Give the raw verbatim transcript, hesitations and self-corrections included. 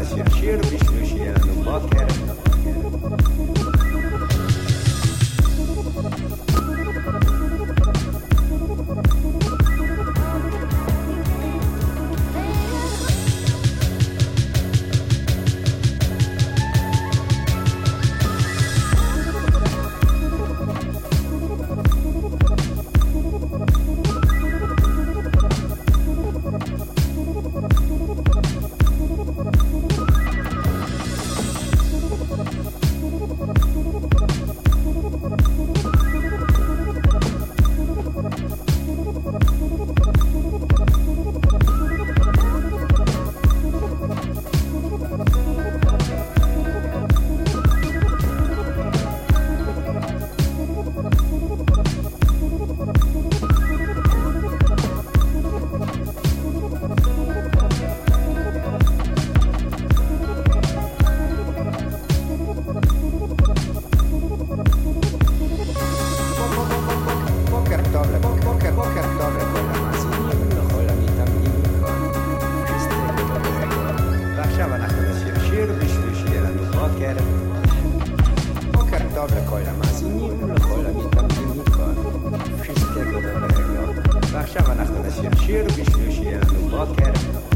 נשיר שיר בשביל שיהיה לנו בוקר. עכשיו אנחנו נשיר שיר בשביל שיהיה לנו בוקר. בוקר טוב לכל המאזינים, לכל המתאמנים מכל. שישתגעו וברגע. ועכשיו אנחנו נשיר שיר בשביל שיהיה לנו בוקר.